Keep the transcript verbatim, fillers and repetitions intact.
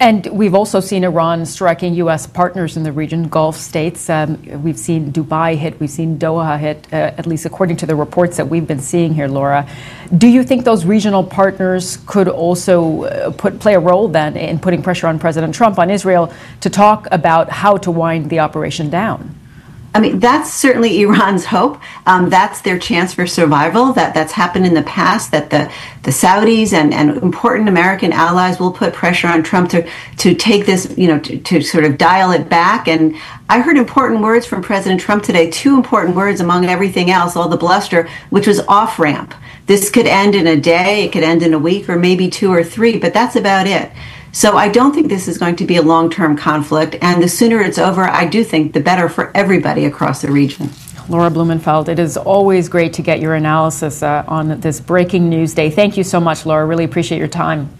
And we've also seen Iran striking U S partners in the region, Gulf states. Um, we've seen Dubai hit, we've seen Doha hit, uh, at least according to the reports that we've been seeing here, Laura. Do you think those regional partners could also uh, put, play a role then in putting pressure on President Trump, on Israel, to talk about how to wind the operation down? I mean, that's certainly Iran's hope. Um, that's their chance for survival. That that's happened in the past, that the, the Saudis and, and important American allies will put pressure on Trump to, to take this, you know, to, to sort of dial it back. And I heard important words from President Trump today, two important words among everything else, all the bluster, which was off-ramp. This could end in a day, it could end in a week, or maybe two or three, but that's about it. So I don't think this is going to be a long-term conflict, and the sooner it's over, I do think the better for everybody across the region. Laura Blumenfeld, it is always great to get your analysis uh, on this breaking news day. Thank you so much, Laura. Really appreciate your time.